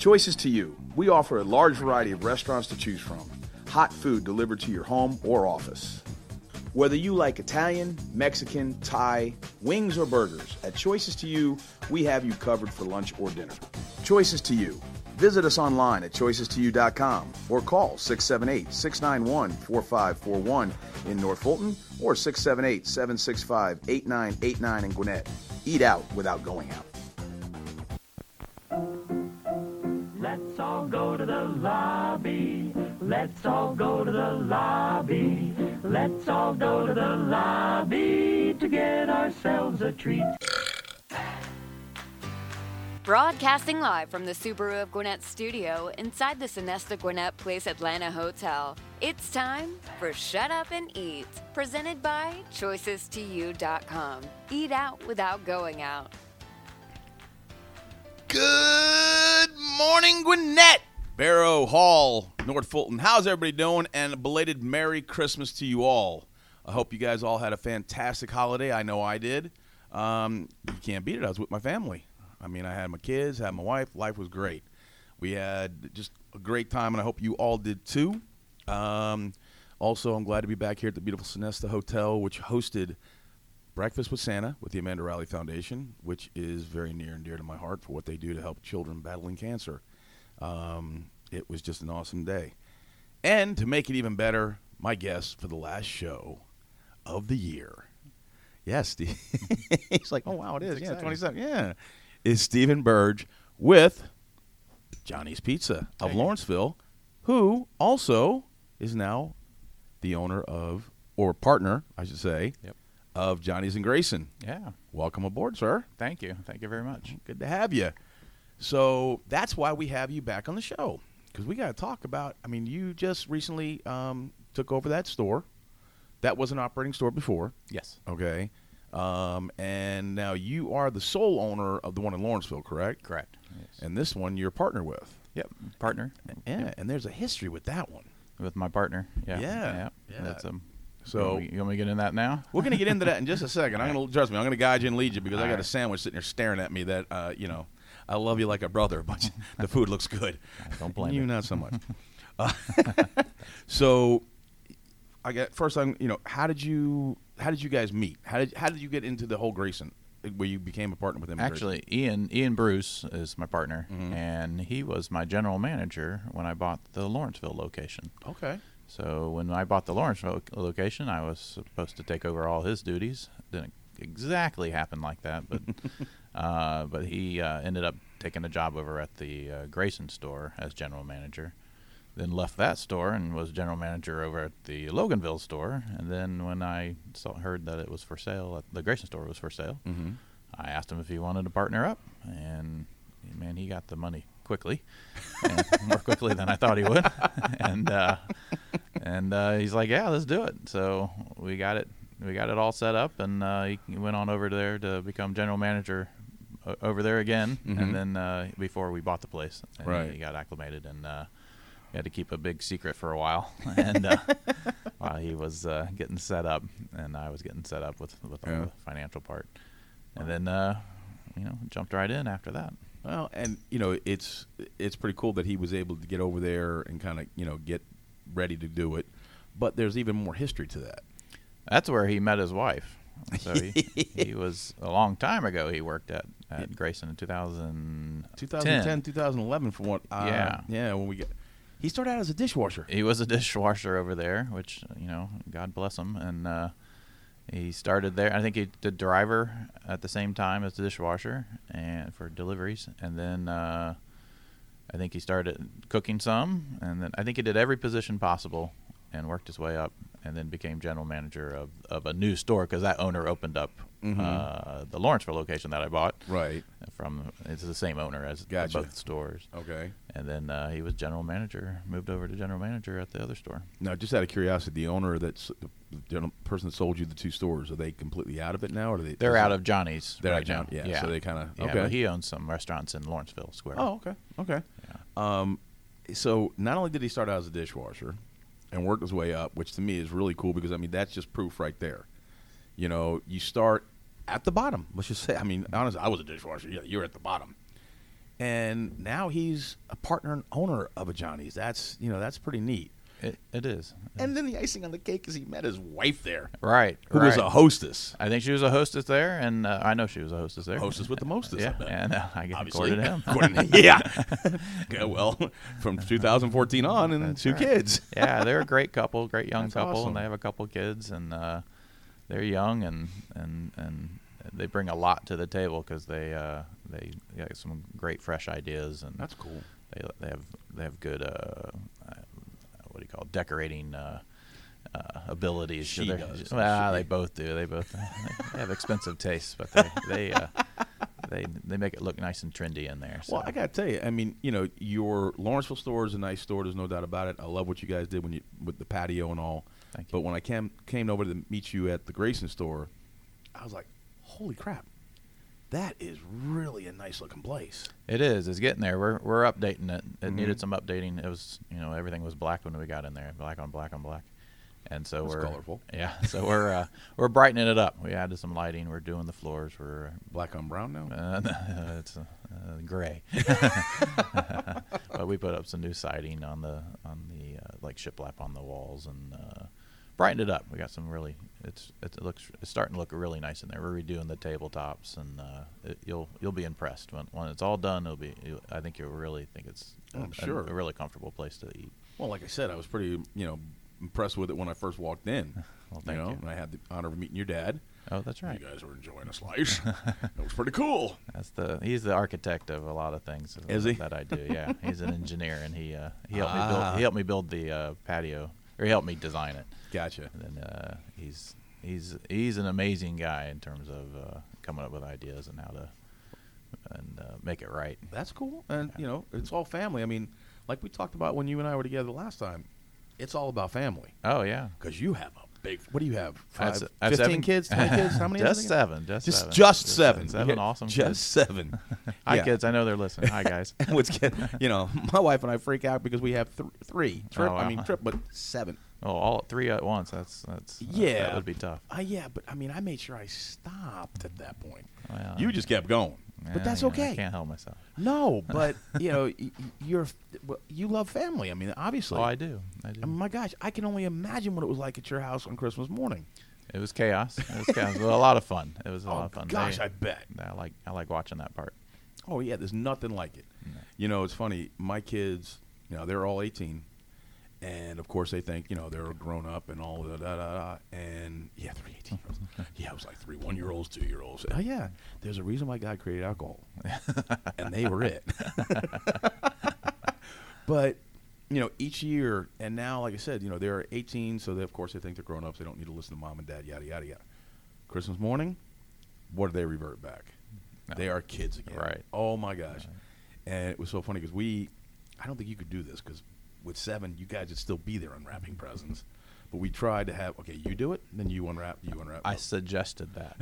Choices to you. We offer a large variety of restaurants to choose from. Hot food delivered to your home or office. Whether you like Italian, Mexican, Thai, wings, or burgers, at Choices to You, we have you covered for lunch or dinner. Choices to You. Visit us online at choicestoyou.com or call 678-691-4541 in North Fulton or 678-765-8989 in Gwinnett. Eat out without going out. Let's all go to the lobby. Let's all go to the lobby. Let's all go to the lobby to get ourselves a treat. Broadcasting live from the Subaru of Gwinnett studio inside the Sonesta Gwinnett Place Atlanta Hotel. It's time for Shut Up and Eat, presented by ChoicesToYou.com. Eat out without going out. Good morning, Gwinnett, Barrow Hall, North Fulton. How's everybody doing? And a belated Merry Christmas to you all. I hope you guys all had a fantastic holiday. I know I did. You can't beat it. I was with my family. I mean, I had my kids, had my wife. Life was great. We had just a great time, and I hope you all did too. Also, I'm glad to be back here at the beautiful Sonesta Hotel, which hosted Breakfast with Santa with the Amanda Riley Foundation, which is very near and dear to my heart for what they do to help children battling cancer. It was just an awesome day. And to make it even better, my guest for the last show of the year. Yes, Steve. He's like, oh, wow, it is. Yeah, 27. Yeah. Is Stephen Burge with Johnny's Pizza of Lawrenceville, who also is now the owner of, or partner, I should say, of Johnny's and Grayson. Yeah. Welcome aboard, sir. Thank you. Thank you very much. Good to have you. So that's why we have you back on the show, because we got to talk about, I mean, you just recently took over that store. That was an operating store before. Yes. Okay. And now you are the sole owner of the one in Lawrenceville, correct? Correct. Yes. And this one you're partner with. Yep. Partner. Yeah. And there's a history with that one. With my partner. Yeah. Yeah. That's So you want me to get in that now? We're going to get into that in just a second. I'm going to guide you and lead you, because I got a sandwich sitting there staring at me that, I love you like a brother, but the food looks good. Don't blame you. Not so much. So I got first time, how did you guys meet? How did you get into the whole Grayson, where you became a partner with him? Actually, Ian Bruce is my partner, and he was my general manager when I bought the Lawrenceville location. Okay. So when I bought the Lawrenceville location, I was supposed to take over all his duties. Didn't exactly happen like that, but but he ended up taking a job over at the Grayson store as general manager. Then left that store and was general manager over at the Loganville store. And then when I heard that it was for sale, the Grayson store was for sale, I asked him if he wanted to partner up. And, man, he got the money quickly, and more quickly than I thought he would. and he's like, yeah, let's do it. So we got it all set up, and he went on over there to become general manager over there again. And then before we bought the place, and he got acclimated, and he had to keep a big secret for a while, and while he was getting set up, and I was getting set up with all the financial part, and then jumped right in after that. Well, and it's pretty cool that he was able to get over there and kind of get ready to do it, but there's even more history to that. That's where he met his wife. So he was a long time ago. He worked at Grayson in 2010, 2011 for what? When we get. He started out as a dishwasher. He was a dishwasher over there, which, God bless him. And he started there. I think he did driver at the same time as the dishwasher and for deliveries. And then I think he started cooking some. And then I think he did every position possible and worked his way up, and then became general manager of a new store, because that owner opened up the Lawrenceville location that I bought. Right. It's the same owner as both stores. Okay. And then he was general manager, moved over to general manager at the other store. Now, just out of curiosity, the owner the person that sold you the two stores, are they completely out of it now, or they're out of Johnny's? They're right out now. Yeah. So they kind of okay. But he owns some restaurants in Lawrenceville Square. Oh, okay. Yeah. So not only did he start out as a dishwasher and work his way up, which to me is really cool, because that's just proof right there. You start at the bottom. Let's just say, honestly, I was a dishwasher. Yeah, you're at the bottom. and now he's a partner and owner of a Johnny's. That's pretty neat. It is. And then the icing on the cake is he met his wife there, Right. who was a hostess. I think she was a hostess there, and I know she was a hostess there. Hostess with the mostess. Yeah, I bet. and I get Obviously. according to him. Yeah. Yeah, well, from 2014 on, and That's 2 right. kids. Yeah, they're a great couple, great young That's couple, awesome. and they have a couple kids, and they're young, and they bring a lot to the table because they got some great fresh ideas, and That's cool. they have good what do you call it, decorating abilities. She They're- does. Well, She- they both do. They both they have expensive tastes, but they make it look nice and trendy in there. So. Well, I got to tell you, I mean, your Lawrenceville store is a nice store. There's no doubt about it. I love what you guys did with the patio and all. Thank you. But when I came over to meet you at the Grayson store, I was like, holy crap. That is really a nice looking place. It is. It's getting there. We're updating it. It Mhm. needed some updating. It was, everything was black when we got in there, black on black on black, and so That's we're colorful. Yeah. So we're brightening it up. We added some lighting. We're doing the floors. We're Black on brown now? it's gray, but we put up some new siding on the like shiplap on the walls and brightened it up. We got some really it's starting to look really nice in there. We're redoing the tabletops, and you'll be impressed when it's all done. I think you'll really think it's I'm sure. a really comfortable place to eat. Well, like I said, I was pretty, impressed with it when I first walked in. Well, thank you. And I had the honor of meeting your dad. Oh, that's right. You guys were enjoying a slice. It was pretty cool. He's the architect of a lot of things. Is he? That I do? Yeah, he's an engineer, and he helped me build the patio, or he helped me design it. Gotcha. And then he's an amazing guy in terms of coming up with ideas and how to make it right. That's cool. And, it's all family. I mean, like we talked about when you and I were together last time, it's all about family. Oh yeah. Because you have a big, what do you have? I have 15 7 kids, 20 kids? How many? Just is it? seven. Just seven. Seven Yeah, awesome Just kids. 7. Hi Yeah. kids, I know they're listening. Hi guys. What's good? My wife and I freak out because we have 3. Oh, wow. But 7. Oh, all 3 at once. That's Yeah. That would be tough. Yeah, but I made sure I stopped at that point. Well, You just kept going. But that's I okay. can't help myself. No, but you love family. I mean, obviously. Oh, I do. My gosh, I can only imagine what it was like at your house on Christmas morning. It was chaos. Well, a lot of fun. It was a lot of fun. Gosh, I bet. I like watching that part. Oh yeah, there's nothing like it. It's funny. My kids, they're all 18, and of course they think they're grown up and all da. And yeah, 3 18-year-olds. Yeah, it was like 3 1-year-olds, 2-year-olds. Oh yeah, there's a reason why God created alcohol, and they were it. But each year, and now, like I said, they're 18, so of course they think they're grown ups. They don't need to listen to mom and dad. Yada yada yada. Christmas morning, what do they revert back? No. They are kids again. Right. Oh my gosh. And it was so funny because I don't think you could do this because with 7, you guys would still be there unwrapping presents. But we tried to have, okay, you do it, then you unwrap. I suggested that.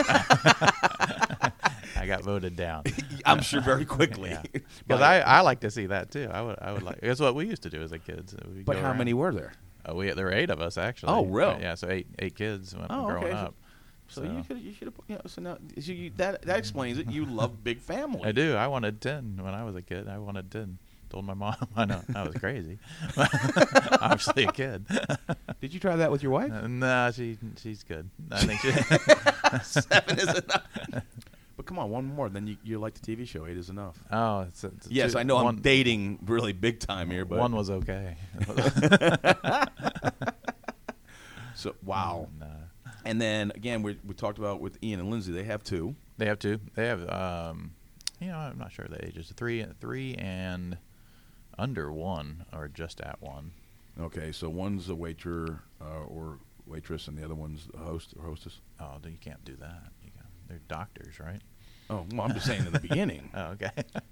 I got voted down. I'm sure very quickly. Because I like to see that too. I would like. That's what we used to do as a kids. We'd But go how around. many were there? There were 8 of us actually. Oh, really? Yeah. So eight kids when Oh, growing okay. up. So you should have. So now that explains it. You love big family. I do. I wanted 10 when I was a kid. I wanted 10. Told my mom I was crazy. Obviously a kid. Did you try that with your wife? No, she's good. I think she. 7 is enough. But come on, one more. Then you like the TV show. 8 is enough. Oh, it's Yes, I know I'm dating really big time here, but one was okay. So wow. And, And then again, we talked about with Ian and Lindsay. They have 2. they have 2. They have I'm not sure the ages. 3 and under 1 or just at 1. Okay, so one's a waiter or waitress, and the other one's a host or hostess. Oh, you can't do that. They're doctors, right? Oh, well, I'm just saying in the beginning. Oh, okay.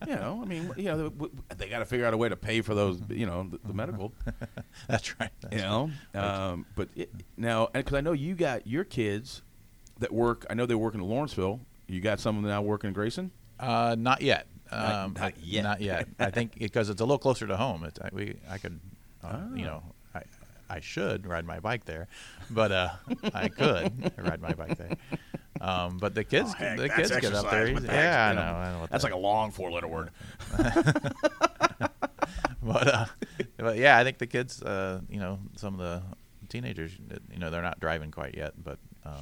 They got to figure out a way to pay for those, the medical. That's right. But now, because I know you got your kids that work. I know they work in Lawrenceville. You got some of them now working in Grayson. Not yet. Not yet. Not yet. I think because it's a little closer to home. I should ride my bike there, but I could ride my bike there. But the kids, That's get up there. exercise. What the heck's Yeah, I been know what That's that- like a long 4-letter word. but yeah, I think the kids, some of the teenagers, they're not driving quite yet, but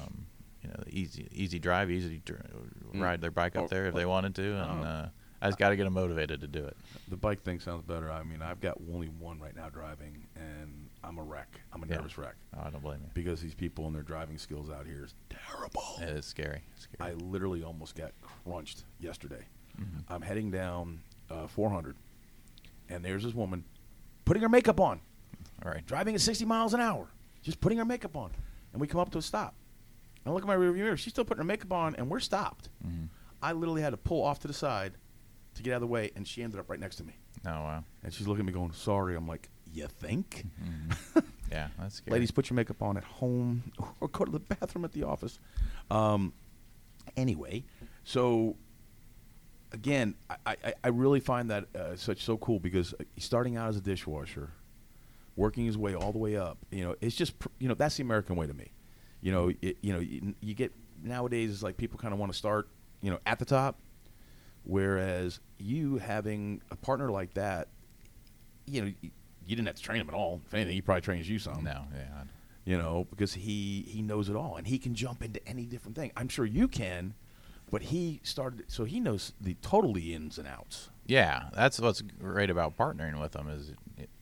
easy drive, ride their bike up there if they wanted to, and I just got to get them motivated to do it. The bike thing sounds better. I mean, I've got only one right now driving, and I'm a wreck. I'm a nervous wreck. Oh, I don't blame you. Because these people and their driving skills out here is terrible. It is scary. I literally almost got crunched yesterday. Mm-hmm. I'm heading down 400, and there's this woman putting her makeup on. All right. Driving at 60 miles an hour, just putting her makeup on. And we come up to a stop. I look at my rearview mirror. She's still putting her makeup on, and we're stopped. Mm-hmm. I literally had to pull off to the side to get out of the way, and she ended up right next to me. Oh, wow. And she's looking at me going, sorry. I'm like, you think? Mm-hmm. Yeah, that's scary. Ladies, put your makeup on at home or go to the bathroom at the office. Anyway, so, again, I really find that so cool because starting out as a dishwasher, working his way all the way up, it's just, that's the American way to me. You get nowadays, it's like people kind of want to start, at the top, whereas you having a partner like that, you didn't have to train him at all. If anything, he probably trains you some. No, yeah. Because he knows it all, and he can jump into any different thing. I'm sure you can, but he started, so he knows the totally ins and outs. Yeah, that's what's great about partnering with him is,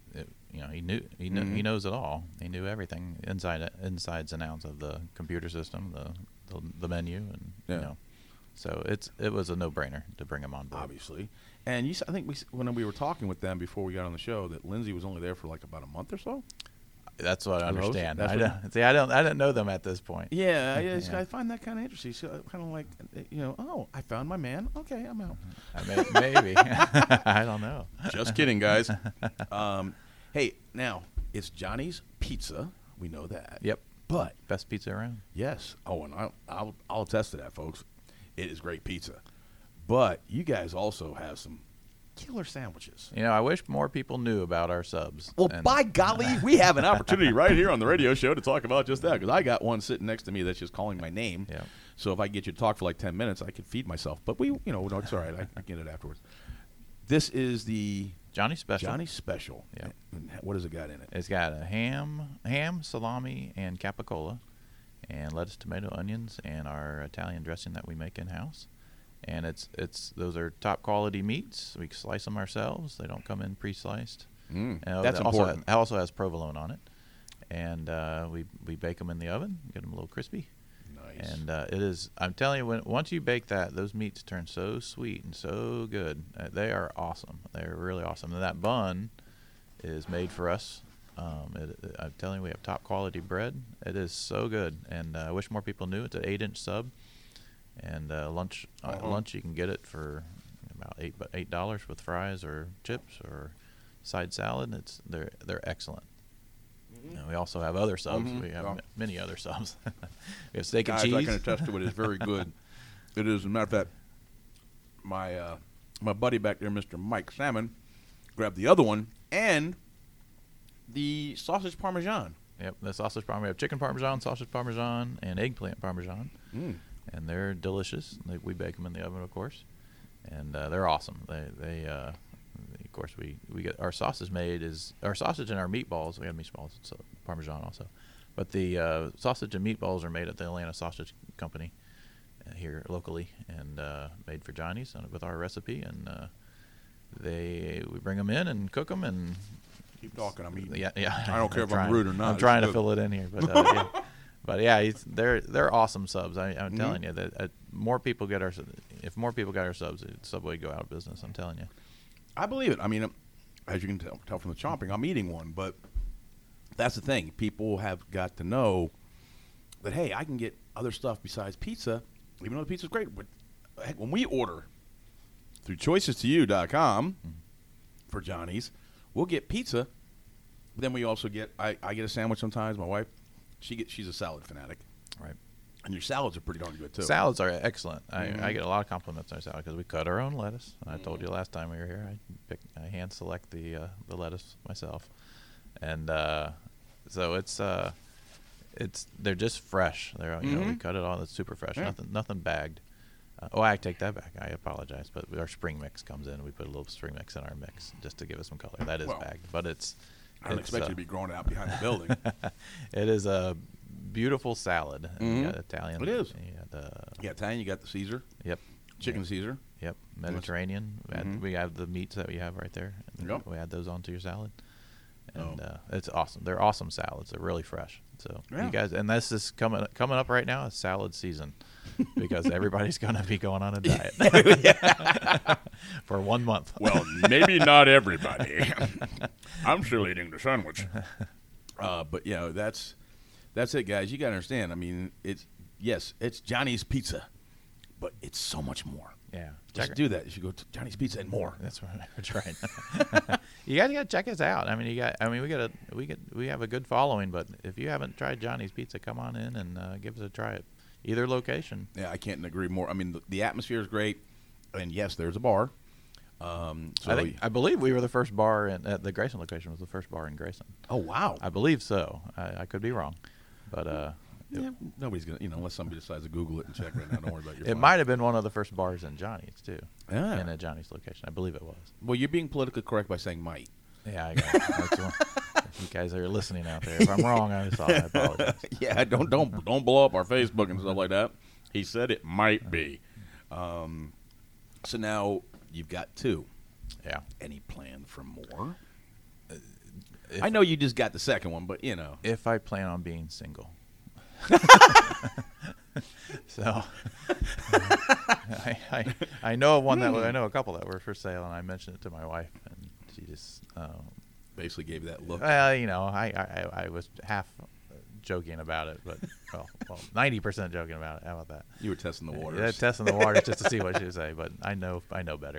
he knows it all. He knew everything insides and outs of the computer system, the menu, and so it was a no-brainer to bring him on board. Obviously, and I think when we were talking with them before we got on the show, that Lindsay was only there for like about a month or so. That's what I understand. That's I didn't know them at this point. Yeah. I find that kind of interesting. So kind of like, I found my man. Okay, I'm out. Maybe. I don't know. Just kidding, guys. Hey, now it's Johnny's Pizza. We know that. Yep. But best pizza around. Yes. Oh, and I'll attest to that, folks. It is great pizza. But you guys also have some killer sandwiches. I wish more people knew about our subs. Well, by golly, we have an opportunity right here on the radio show to talk about just that, because I got one sitting next to me that's just calling my name. Yeah. So if I get you to talk for like 10 minutes, I could feed myself. But it's all right. I get it afterwards. This is the Johnny Special. Johnny Special. Yeah. And what has it got in it? It's got a ham, salami, and capicola, and lettuce, tomato, onions, and our Italian dressing that we make in-house. And those are top quality meats. We slice them ourselves. They don't come in pre-sliced. That's important. It also has provolone on it, and we bake them in the oven, get them a little crispy. Nice. And it is. I'm telling you, once you bake that, those meats turn so sweet and so good. They are awesome. They're really awesome. And that bun is made for us. I'm telling you, we have top quality bread. It is so good, and I wish more people knew. It's an 8-inch sub. And lunch you can get it for about $8 with fries or chips or side salad. They're excellent. We also have other subs. We have many other subs. We have steak and cheese. I can attest to it. It's very good. It is. As a matter of fact, my buddy back there, Mr. Mike Salmon, grabbed the other one and the sausage parmesan. Yep, the sausage parmesan. We have chicken parmesan, sausage parmesan, and eggplant parmesan. And they're delicious. We bake them in the oven, of course, and they're awesome. Of course, we get our sausage made is our sausage and our meatballs. We have meatballs, so parmesan also, but the sausage and meatballs are made at the Atlanta Sausage Company here locally, and made for Johnny's with our recipe. And we bring them in and cook them and keep talking. I'm eating. Yeah. I don't care if I'm rude or not. I'm trying to fill it in here, but yeah. But yeah, they're awesome subs. I'm telling you that if more people got our subs, Subway would go out of business. I'm telling you. I believe it. I mean, as you can tell from the chomping, I'm eating one. But that's the thing. People have got to know that, hey, I can get other stuff besides pizza, even though the pizza's great. But heck, when we order through choicestoyou.com for Johnny's, we'll get pizza. But then we also get I get a sandwich sometimes. My wife. She's a salad fanatic, right? And your salads are pretty darn good too. Salads are excellent. I get a lot of compliments on our salad because we cut our own lettuce. And I told you last time we were here, I hand select the lettuce myself, and So they're just fresh. They're you know, we cut it all. It's super fresh. Yeah. Nothing bagged. I take that back. I apologize, but our spring mix comes in. We put a little spring mix in our mix just to give it some color. That is Well, bagged, but it's. I don't expect you to be growing out behind the building. It is a beautiful salad. You got Italian. It is. You got, Yeah, Italian. You got the Caesar, Yep. chicken Caesar. Yep. Mediterranean. We have the meats that we have right there. And Yep. we add those onto your salad. And Oh. it's awesome. They're awesome salads. They're really fresh. So Yeah. you guys, and this is coming up right now. It's salad season because everybody's going to be going on a diet for 1 month. Well, maybe not everybody. I'm still eating the sandwich. But that's it, guys. You got to understand. I mean, it's Johnny's Pizza, but it's so much more. Yeah. Just do that. You should go to Johnny's Pizza and more. That's right. That's right. You guys got to check us out. I mean, we have a good following, but if you haven't tried Johnny's Pizza, come on in and give us a try at either location. Yeah, I can't agree more. I mean, the atmosphere is great, and yes, there's a bar. I believe we were the first bar at the Grayson location. Was the first bar in Grayson. Oh wow! I believe so. I could be wrong, but Yeah, nobody's gonna, unless somebody decides to Google it and check right now. Don't worry about your. it might have been one of the first bars in Johnny's too. Yeah. In a Johnny's location, I believe it was. Well, you're being politically correct by saying might. Yeah, I got it. That's one. You guys are listening out there. If I'm wrong, I apologize. Yeah, don't blow up our Facebook and stuff like that. He said it might be. So now you've got 2. Yeah. Any plan for more? I know you just got the second one, but If I plan on being single. So I know of one I know a couple that were for sale, and I mentioned it to my wife, and she just basically gave you that look. I was half joking about it, but well 90% joking about it. How about that? You were testing the waters. Yeah, testing the waters just to see what she would say, but I know better.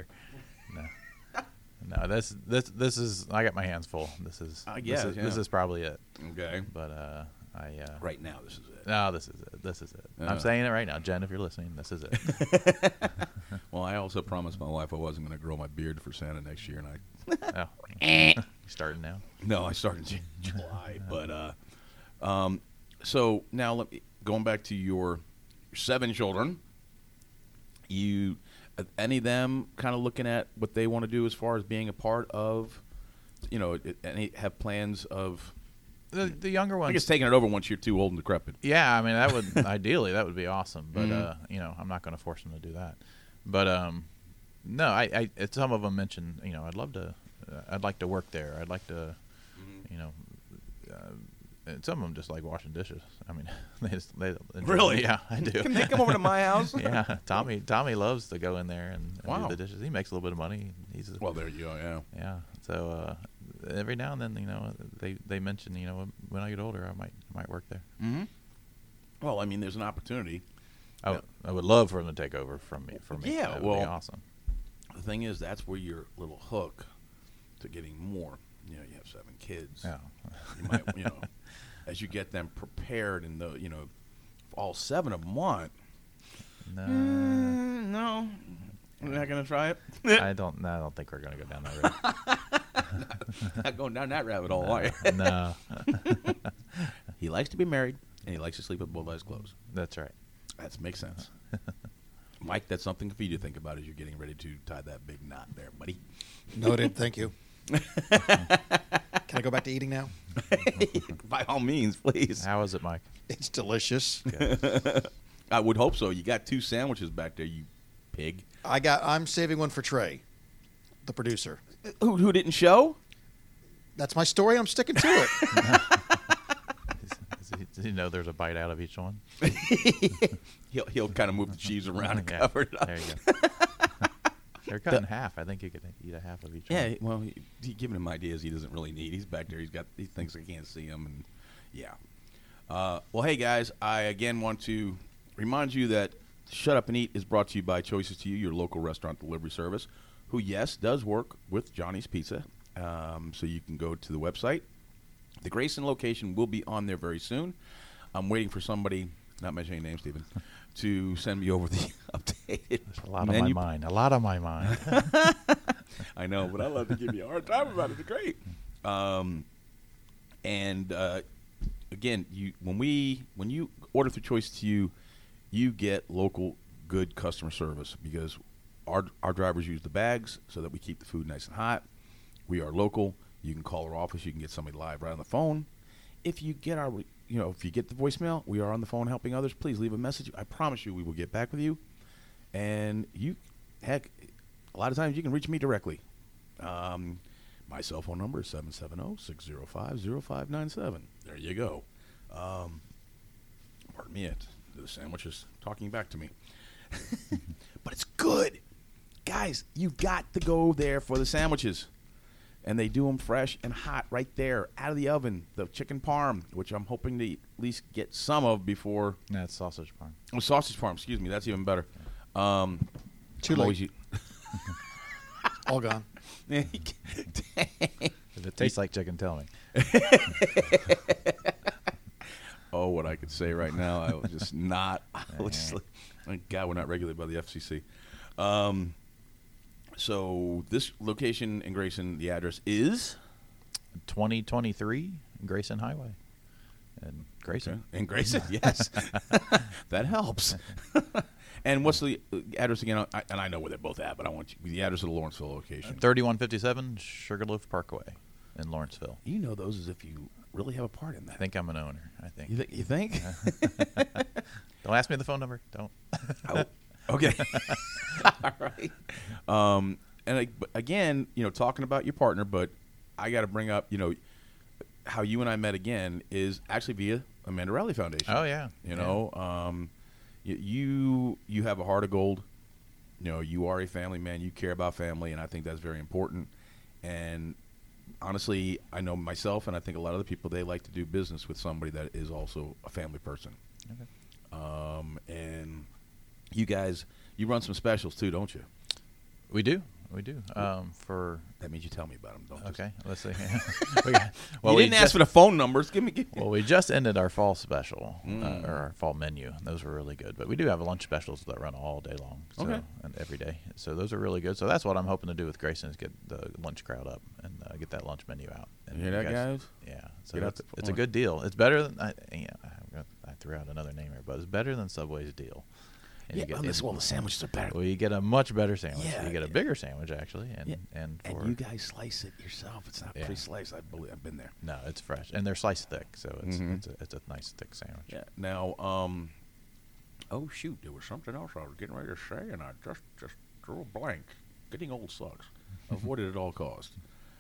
No, this is, I got my hands full. This is probably it. Okay. But right now this is it. No, this is it. I'm saying it right now, Jen. If you're listening, this is it. Well, I also promised my wife I wasn't going to grow my beard for Santa next year, and You starting now? No, I started in July. But so now going back to your 7 children, any of them kind of looking at what they want to do as far as being a part of, any have plans of. The younger ones. I guess taking it over once you're too old and decrepit. Yeah, I mean that would ideally that would be awesome, but I'm not going to force them to do that. But no, I some of them mentioned I'd like to work there. I'd like to, and some of them just like washing dishes. I mean, they enjoy Really? it. Yeah, I do. Can they come over to my house? Yeah, Tommy loves to go in there and Wow. do the dishes. He makes a little bit of money. Well, there you go. Yeah. Yeah. So every now and then, they mention, when I get older, I might work there. Mm-hmm. Well, I mean, there's an opportunity. I would love for them to take over from me. Yeah, that would be awesome. The thing is, that's where your little hook to getting more. You have 7 kids. Yeah. You might, as you get them prepared, and if all 7 of them want. No, we're not gonna try it. I don't think we're gonna go down that road. Not going down that rabbit hole, are you? No. He likes to be married, and he likes to sleep with both eyes closed. That's right. That makes sense. Mike, that's something for you to think about as you're getting ready to tie that big knot there, buddy. Noted. Thank you. Can I go back to eating now? By all means, please. How is it, Mike? It's delicious. I would hope so. You got 2 sandwiches back there, you pig. I'm saving one for Trey, the producer. Who didn't show? That's my story. I'm sticking to it. Does he know there's a bite out of each one? He'll kind of move the cheese around and Yeah, cover it up. there you go. They're cut in half. I think you could eat a half of each Yeah, one. well, he giving him ideas he doesn't really need. He's back there. He thinks I can't see him, and yeah. Well, hey guys, I again want to remind you that Shut Up and Eat is brought to you by Choices to You, your local restaurant delivery service, who does work with Johnny's Pizza. So you can go to the website. The Grayson location will be on there very soon. I'm waiting for somebody, not mentioning names, Stephen, to send me over the updated A lot menu. on my mind. I know, but I love to give you a hard time about it. It's great. And again, when you order through Choice to you get local good customer service because our drivers use the bags so that we keep the food nice and hot. We are local. You can call our office. You can get somebody live right on the phone. If you get if you get the voicemail, we are on the phone helping others. Please leave a message. I promise you, we will get back with you. And a lot of times you can reach me directly. My cell phone number is 770-605-0597. There you go. Pardon me, the sandwich is talking back to me. But it's good. Guys, you've got to go there for the sandwiches. And they do them fresh and hot right there out of the oven. The chicken parm, which I'm hoping to at least get some of before. That's sausage parm. Oh, sausage parm, excuse me. That's even better. Too late. All gone. If it tastes like chicken, tell me. Oh, what I could say right now, I will just not. Thank God we're not regulated by the FCC. So this location in Grayson, the address is 2023 Grayson Highway. And Grayson. Okay. In Grayson, yes. That helps. And what's the address again? And I know where they're both at, but I want the address of the Lawrenceville location. 3157 Sugarloaf Parkway in Lawrenceville. You know those as if you really have a part in that. I think I'm an owner. I think. You think? Don't ask me the phone number. Don't. Oh, okay. All right. And again, talking about your partner, but I got to bring up, how you and I met again is actually via Amanda Rowley Foundation. Oh yeah. You have a heart of gold. You are a family man. You care about family, and I think that's very important. And honestly, I know myself, and I think a lot of the people, they like to do business with somebody that is also a family person. Okay. And you guys, you run some specials too, don't you? We do. For that means you tell me about them, don't you? Okay, let's see. You didn't ask for the phone numbers. Give me. Well, we just ended our fall special, or our fall menu. Those were really good. But we do have lunch specials that run all day long, and every day. So those are really good. So that's what I'm hoping to do with Grayson is get the lunch crowd up and get that lunch menu out. And you hear that, guys? Yeah. So it's a good deal. It's better than I threw out another name here, but it's better than Subway's deal. And the sandwiches are better. Well, you get a much better sandwich. Yeah, you get a bigger sandwich actually, and you guys slice it yourself. It's not pre-sliced. I believe I've been there. No, it's fresh, and they're sliced thick, so it's a nice thick sandwich. Yeah. Now, oh shoot, there was something else I was getting ready to say, and I just drew a blank. Getting old sucks. Avoid it at all costs.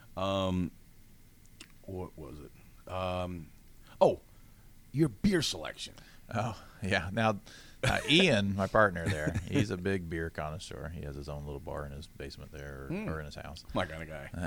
What was it? Your beer selection. Oh yeah. Now, Ian, my partner there, he's a big beer connoisseur. He has his own little bar in his basement there, or in his house. My kind of guy.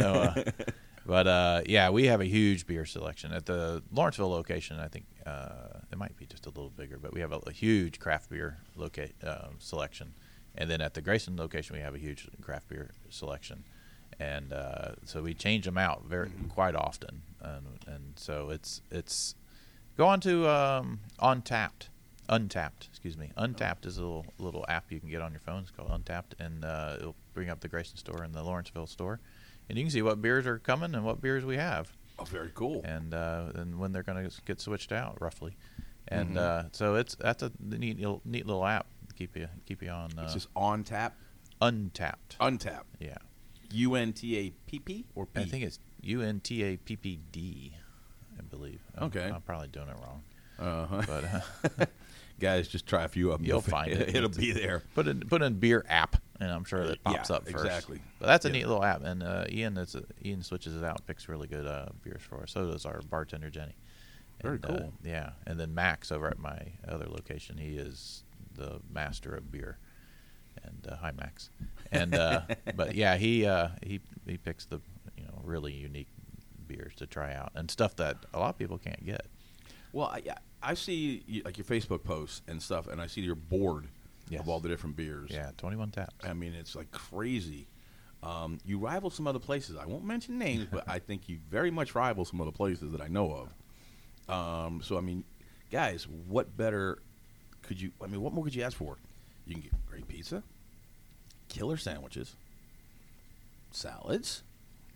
But we have a huge beer selection at the Lawrenceville location. I think it might be just a little bigger, but we have a huge craft beer selection. And then at the Grayson location, we have a huge craft beer selection. And so we change them out quite often. And so it's go on to Untapped. Untapped is a little app you can get on your phone. It's called Untapped, and it'll bring up the Grayson store and the Lawrenceville store, and you can see what beers are coming and what beers we have. Oh, very cool. And when they're going to get switched out, roughly. And so that's a neat little app to keep you on. It's just on tap. Untapped. Yeah. UNTAPP or P? I think it's UNTAPPD, I believe. Okay. I'm probably doing it wrong. But guys, just try a few of them. You'll find it. It'll be there. Put in beer app, and I'm sure that pops up first. Exactly. But that's a neat little app, and Ian switches it out, picks really good beers for us. So does our bartender Jenny. Very cool. Yeah, and then Max over at my other location, he is the master of beer, and hi Max. And but yeah, he picks the really unique beers to try out and stuff that a lot of people can't get. Well, I see like your Facebook posts and stuff, and I see your board of all the different beers. Yeah, 21 taps. I mean, it's like crazy. You rival some other places. I won't mention names, but I think you very much rival some other places that I know of. So, I mean, guys, what better could you – I mean, what more could you ask for? You can get great pizza, killer sandwiches, salads,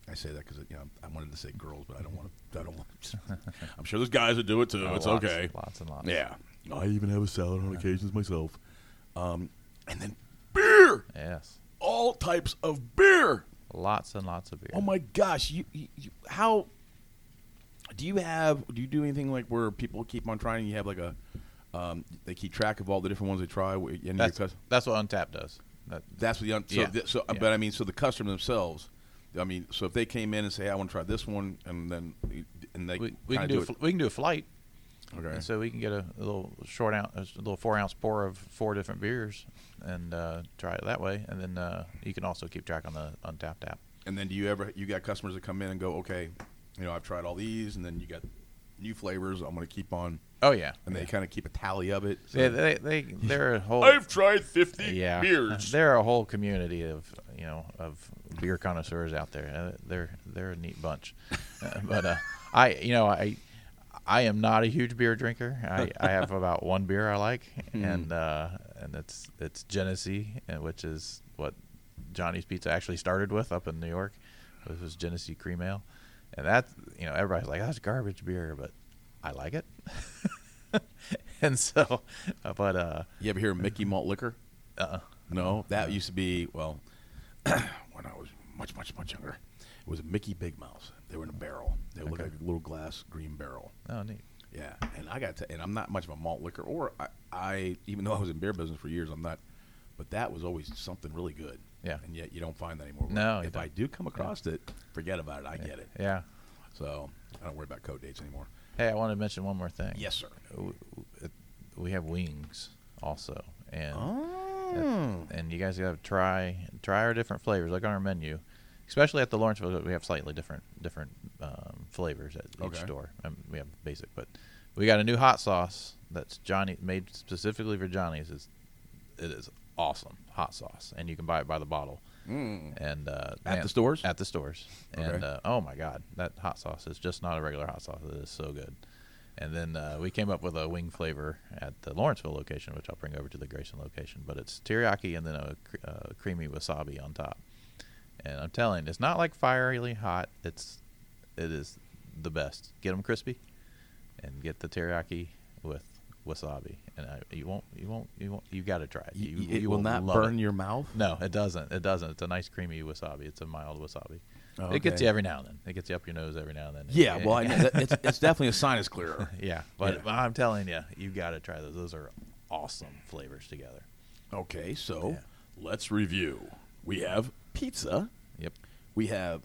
I say that because I wanted to say girls, but I don't want to. I'm sure there's guys that do it too. It's lots, okay. Lots and lots. Yeah. I even have a salad on occasions myself. And then beer. Yes. All types of beer. Lots and lots of beer. Oh my gosh! You how do you do anything like where people keep on trying? You have like a they keep track of all the different ones they try. And That's what Untapped does. That's what the But I mean, so the customer themselves. I mean, so if they came in and say, hey, "I want to try this one," and we can do a flight. Okay. And so we can get a little 4-ounce pour of 4 different beers and try it that way. And then you can also keep track on the Untapped app. And then you got customers that come in and go, okay, I've tried all these, and then you got new flavors. I'm going to keep on. Oh yeah. And they kind of keep a tally of it. So. Yeah, they're a whole. I've tried 50 beers. They're a whole community of beer connoisseurs out there. They're a neat bunch. But I am not a huge beer drinker. I have about one beer I like, and it's Genesee, which is what Johnny's Pizza actually started with up in New York. This was Genesee Cream Ale, and that everybody's like, that's garbage beer, but I like it. And so, you ever hear of Mickey Malt Liquor? No, that used to be when I was much younger. It was a Mickey Big Mouth. They were in a barrel. They looked like a little glass green barrel. Oh, neat. Yeah, and and I'm not much of a malt liquor, or I even though I was in beer business for years, I'm not. But that was always something really good. Yeah. And yet you don't find that anymore. No. If I do come across it, forget about it. I get it. Yeah. So I don't worry about code dates anymore. Hey, I want to mention one more thing. Yes, sir. We have wings also, and you guys got to try our different flavors, like on our menu. Especially at the Lawrenceville, we have slightly different flavors at each store. We have basic, but we got a new hot sauce that's made specifically for Johnny's. It is awesome hot sauce, and you can buy it by the bottle. And at the stores? At the stores. Okay. And oh my God, that hot sauce is just not a regular hot sauce. It is so good. And then we came up with a wing flavor at the Lawrenceville location, which I'll bring over to the Grayson location. But it's teriyaki and then a creamy wasabi on top. And I'm telling you, it's not like fiery hot. It is the best. Get them crispy, and get the teriyaki with wasabi. And you got to try it. It will not burn your mouth? No, it doesn't. It's a nice creamy wasabi. It's a mild wasabi. Oh, It gets you every now and then. It gets you up your nose every now and then. Yeah, well, I know it's definitely a sinus clearer. Yeah, but I'm telling you, you got to try those. Those are awesome flavors together. Okay, so let's review. We have pizza. Yep. We have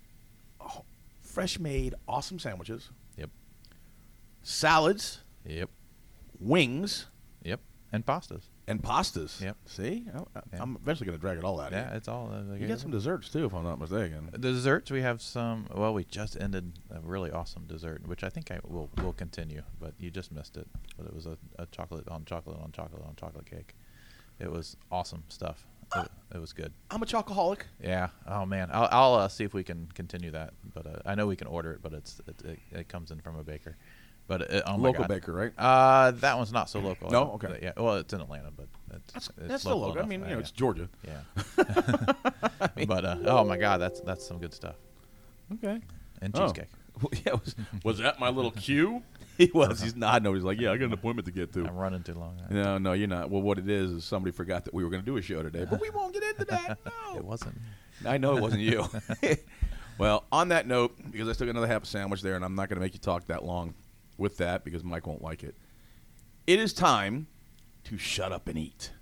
fresh-made awesome sandwiches. Yep. Salads. Yep. Wings. Yep. And pastas. And pastas. Yep. See? I'm eventually going to drag it all out. Yeah, it's all. You got some desserts, too, if I'm not mistaken. The desserts, we have some. Well, we just ended a really awesome dessert, which I think will continue, but you just missed it. But it was a chocolate on chocolate on chocolate on chocolate cake. It was awesome stuff. It was good. I'm a chocoholic. Yeah. Oh man, I'll see if we can continue that. But I know we can order it, but it comes in from a baker. But oh my local God. baker, right? That one's not so local. No, okay. Yeah. Well, it's in Atlanta, but that's still local. I mean, it's Georgia. Yeah. But oh my God, that's some good stuff. Okay. And cheesecake. Well, yeah, was that my little cue? He was. He's nodding. He's like, yeah, I got an appointment to get to. I'm running too long. No, you're not. Well, what it is somebody forgot that we were going to do a show today, but we won't get into that. No. It wasn't. I know it wasn't you. Well, on that note, because I still got another half a sandwich there, and I'm not going to make you talk that long with that because Mike won't like it. It is time to shut up and eat.